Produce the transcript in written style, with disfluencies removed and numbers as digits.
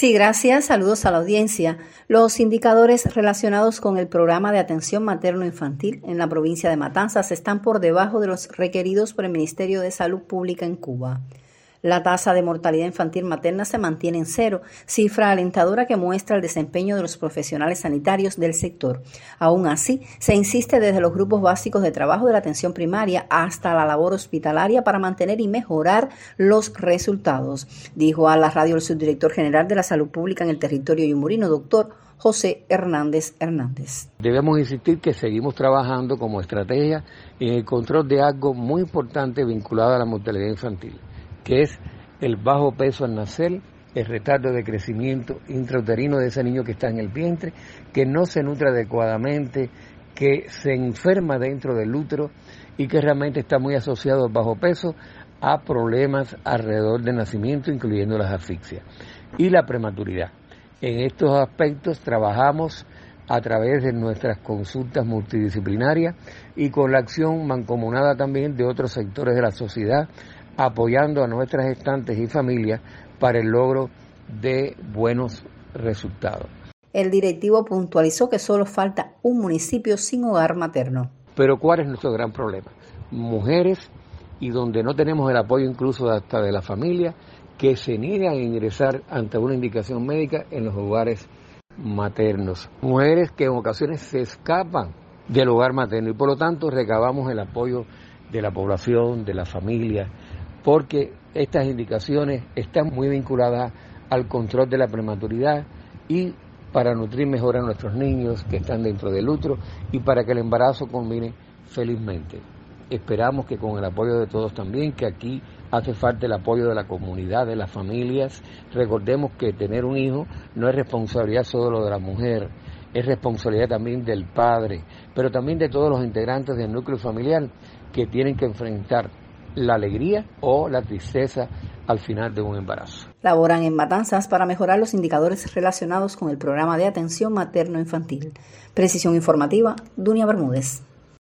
Sí, gracias. Saludos a la audiencia. Los indicadores relacionados con el programa de atención materno-infantil en la provincia de Matanzas están por debajo de los requeridos por el Ministerio de Salud Pública en Cuba. La tasa de mortalidad infantil materna se mantiene en cero, cifra alentadora que muestra el desempeño de los profesionales sanitarios del sector. Aún así, se insiste desde los grupos básicos de trabajo de la atención primaria hasta la labor hospitalaria para mantener y mejorar los resultados, dijo a la radio el subdirector general de la Salud Pública en el territorio yumurino, doctor José Hernández Hernández. Debemos insistir que seguimos trabajando como estrategia en el control de algo muy importante vinculado a la mortalidad infantil, que es el bajo peso al nacer, el retardo de crecimiento intrauterino de ese niño que está en el vientre, que no se nutre adecuadamente, que se enferma dentro del útero y que realmente está muy asociado al bajo peso a problemas alrededor del nacimiento, incluyendo las asfixias y la prematuridad. En estos aspectos trabajamos a través de nuestras consultas multidisciplinarias y con la acción mancomunada también de otros sectores de la sociedad, apoyando a nuestras gestantes y familias para el logro de buenos resultados. El directivo puntualizó que solo falta un municipio sin hogar materno. Pero ¿cuál es nuestro gran problema? Mujeres, y donde no tenemos el apoyo incluso hasta de la familia, que se niegan a ingresar ante una indicación médica en los hogares maternos. Mujeres que en ocasiones se escapan del hogar materno y por lo tanto recabamos el apoyo de la población, de la familia, porque estas indicaciones están muy vinculadas al control de la prematuridad y para nutrir mejor a nuestros niños que están dentro del útero y para que el embarazo culmine felizmente. Esperamos que con el apoyo de todos también, que aquí hace falta el apoyo de la comunidad, de las familias. Recordemos que tener un hijo no es responsabilidad solo de la mujer, es responsabilidad también del padre, pero también de todos los integrantes del núcleo familiar que tienen que enfrentar la alegría o la tristeza al final de un embarazo. Laboran en Matanzas para mejorar los indicadores relacionados con el programa de atención materno-infantil. Precisión informativa, Dunia Bermúdez.